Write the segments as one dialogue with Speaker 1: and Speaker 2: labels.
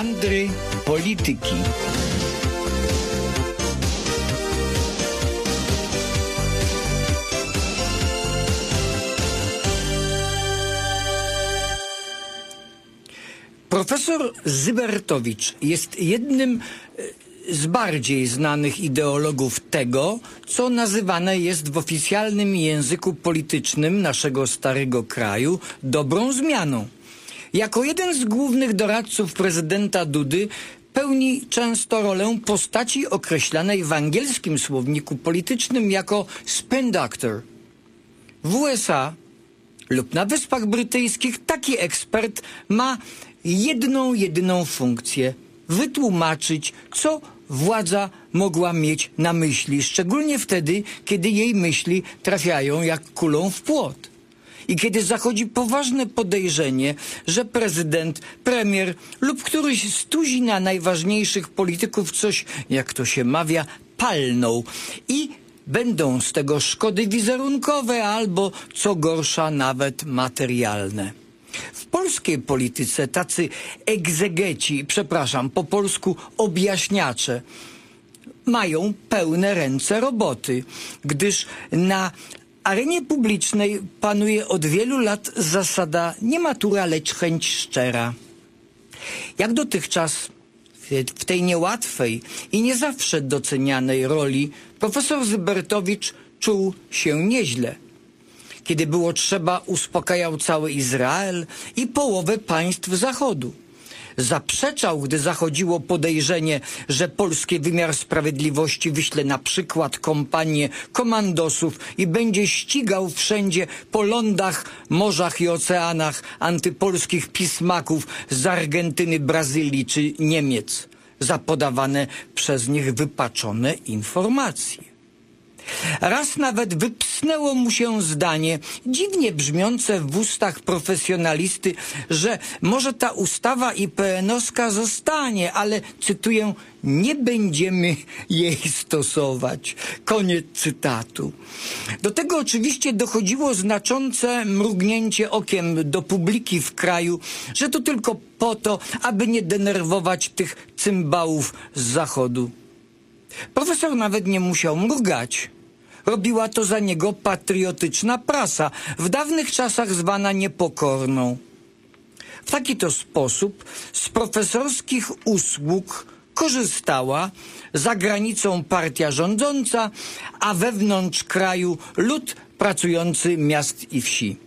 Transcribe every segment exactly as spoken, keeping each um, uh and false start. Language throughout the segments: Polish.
Speaker 1: Meandry polityki. Profesor Zybertowicz jest jednym z bardziej znanych ideologów tego, co nazywane jest w oficjalnym języku politycznym naszego starego kraju dobrą zmianą. Jako jeden z głównych doradców prezydenta Dudy pełni często rolę postaci określanej w angielskim słowniku politycznym jako spin doctor. W U S A lub na Wyspach Brytyjskich taki ekspert ma jedną, jedyną funkcję – wytłumaczyć, co władza mogła mieć na myśli, szczególnie wtedy, kiedy jej myśli trafiają jak kulą w płot. I kiedy zachodzi poważne podejrzenie, że prezydent, premier lub któryś z tuzina najważniejszych polityków coś, jak to się mawia, palnął i będą z tego szkody wizerunkowe albo, co gorsza, nawet materialne. W polskiej polityce tacy egzegeci, przepraszam, po polsku objaśniacze, mają pełne ręce roboty, gdyż na arenie publicznej panuje od wielu lat zasada nie matura, lecz chęć szczera. Jak dotychczas w tej niełatwej i nie zawsze docenianej roli profesor Zybertowicz czuł się nieźle. Kiedy było trzeba, uspokajał cały Izrael i połowę państw Zachodu. Zaprzeczał, gdy zachodziło podejrzenie, że polski wymiar sprawiedliwości wyśle na przykład kompanię komandosów i będzie ścigał wszędzie po lądach, morzach i oceanach antypolskich pismaków z Argentyny, Brazylii czy Niemiec za podawane przez nich wypaczone informacje. Raz nawet wypsnęło mu się zdanie, dziwnie brzmiące w ustach profesjonalisty, że może ta ustawa I P N-owska zostanie, ale, cytuję, nie będziemy jej stosować. Koniec cytatu. Do tego oczywiście dochodziło znaczące mrugnięcie okiem do publiki w kraju, że to tylko po to, aby nie denerwować tych cymbałów z Zachodu. Profesor nawet nie musiał mrugać. Robiła to za niego patriotyczna prasa, w dawnych czasach zwana Niepokorną. W taki to sposób z profesorskich usług korzystała za granicą partia rządząca, a wewnątrz kraju lud pracujący miast i wsi.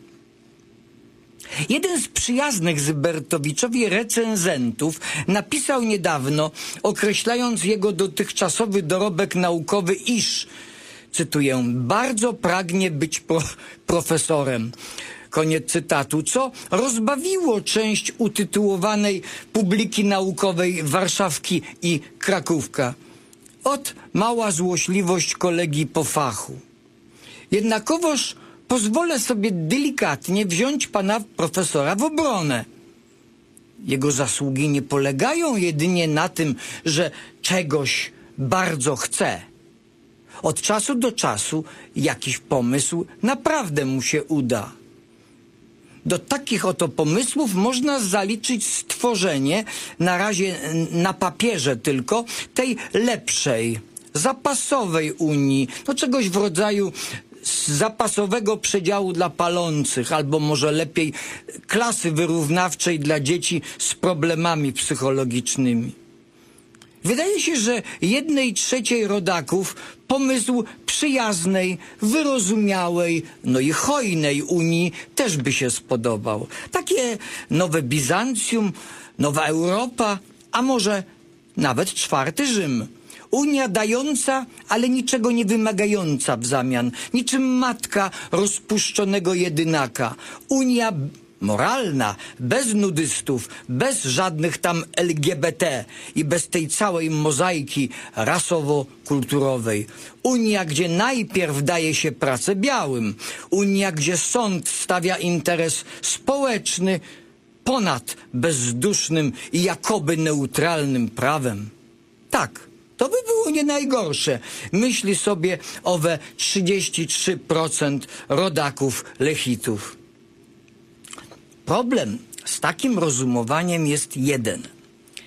Speaker 1: Jeden z przyjaznych Zybertowiczowi recenzentów napisał niedawno, określając jego dotychczasowy dorobek naukowy, iż, cytuję, bardzo pragnie być pro profesorem. Koniec cytatu, co rozbawiło część utytułowanej publiki naukowej Warszawki i Krakówka. Ot mała złośliwość kolegi po fachu. Jednakowoż pozwolę sobie delikatnie wziąć pana profesora w obronę. Jego zasługi nie polegają jedynie na tym, że czegoś bardzo chce. Od czasu do czasu jakiś pomysł naprawdę mu się uda. Do takich oto pomysłów można zaliczyć stworzenie, na razie na papierze tylko, tej lepszej, zapasowej Unii, no czegoś w rodzaju zapasowego przedziału dla palących, albo może lepiej klasy wyrównawczej dla dzieci z problemami psychologicznymi. Wydaje się, że jednej trzeciej rodaków pomysł przyjaznej, wyrozumiałej, no i hojnej Unii też by się spodobał. Takie nowe Bizancjum, nowa Europa, a może nawet czwarty Rzym. Unia dająca, ale niczego nie wymagająca w zamian. Niczym matka rozpuszczonego jedynaka. Unia moralna, bez nudystów, bez żadnych tam L G B T i bez tej całej mozaiki rasowo-kulturowej. Unia, gdzie najpierw daje się pracę białym. Unia, gdzie sąd stawia interes społeczny ponad bezdusznym i jakoby neutralnym prawem. Tak, to by było nie najgorsze. Myśli sobie owe trzydzieści trzy procent rodaków lechitów. Problem z takim rozumowaniem jest jeden.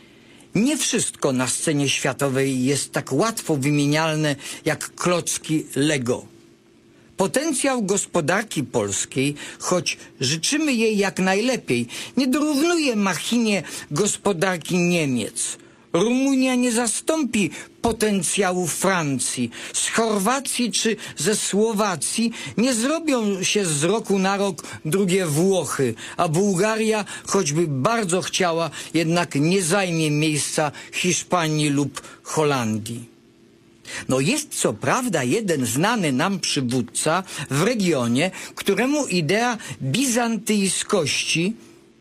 Speaker 1: Nie wszystko na scenie światowej jest tak łatwo wymienialne jak klocki Lego. Potencjał gospodarki polskiej, choć życzymy jej jak najlepiej, nie dorównuje machinie gospodarki Niemiec. Rumunia nie zastąpi potencjału Francji. Z Chorwacji czy ze Słowacji nie zrobią się z roku na rok drugie Włochy, a Bułgaria, choćby bardzo chciała, jednak nie zajmie miejsca Hiszpanii lub Holandii. No jest co prawda jeden znany nam przywódca w regionie, któremu idea bizantyjskości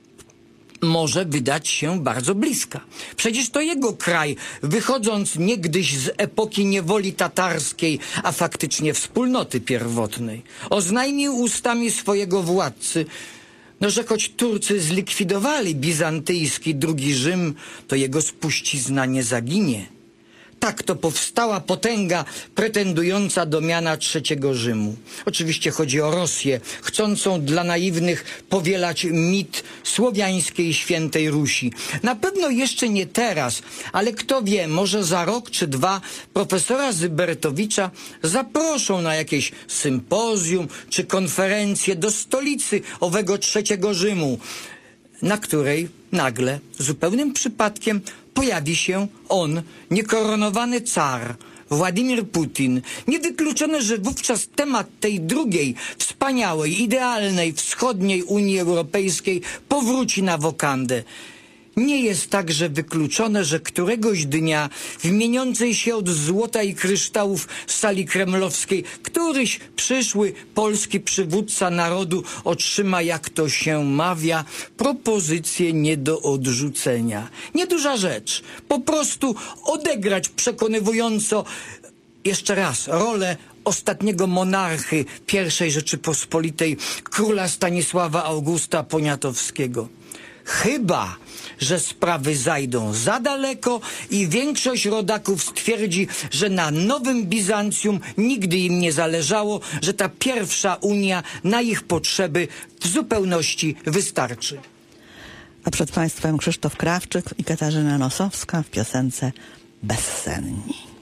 Speaker 1: może wydać się bardzo bliska. Przecież to jego kraj, wychodząc niegdyś z epoki niewoli tatarskiej, a faktycznie wspólnoty pierwotnej, oznajmił ustami swojego władcy, no, że choć Turcy zlikwidowali bizantyjski drugi Rzym, to jego spuścizna nie zaginie. Tak to powstała potęga pretendująca do miana trzeciego Rzymu. Oczywiście chodzi o Rosję, chcącą dla naiwnych powielać mit słowiańskiej świętej Rusi. Na pewno jeszcze nie teraz, ale kto wie, może za rok czy dwa profesora Zybertowicza zaproszą na jakieś sympozjum czy konferencję do stolicy owego trzeciego Rzymu, na której nagle, zupełnym przypadkiem, pojawi się on, niekoronowany car, Władimir Putin. Niewykluczone, że wówczas temat tej drugiej, wspaniałej, idealnej, wschodniej Unii Europejskiej powróci na wokandę. Nie jest także wykluczone, że któregoś dnia w mieniącej się od złota i kryształów sali kremlowskiej któryś przyszły polski przywódca narodu otrzyma, jak to się mawia, propozycję nie do odrzucenia. Nieduża rzecz. Po prostu odegrać przekonywująco jeszcze raz rolę ostatniego monarchy pierwszej Rzeczypospolitej, króla Stanisława Augusta Poniatowskiego. Chyba że sprawy zajdą za daleko i większość rodaków stwierdzi, że na nowym Bizancjum nigdy im nie zależało, że ta pierwsza Unia na ich potrzeby w zupełności wystarczy.
Speaker 2: A przed Państwem Krzysztof Krawczyk i Katarzyna Nosowska w piosence Bezsenni.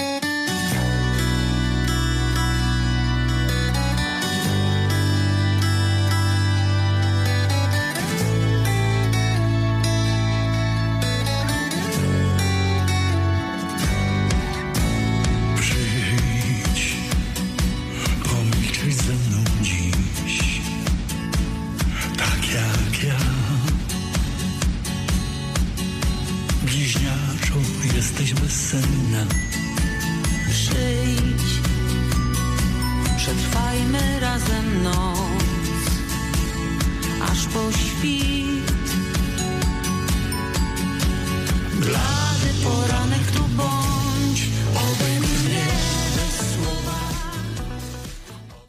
Speaker 3: Jesteś bezsenna.
Speaker 4: Przyjdź, przetrwajmy razem noc, aż po świt. Dla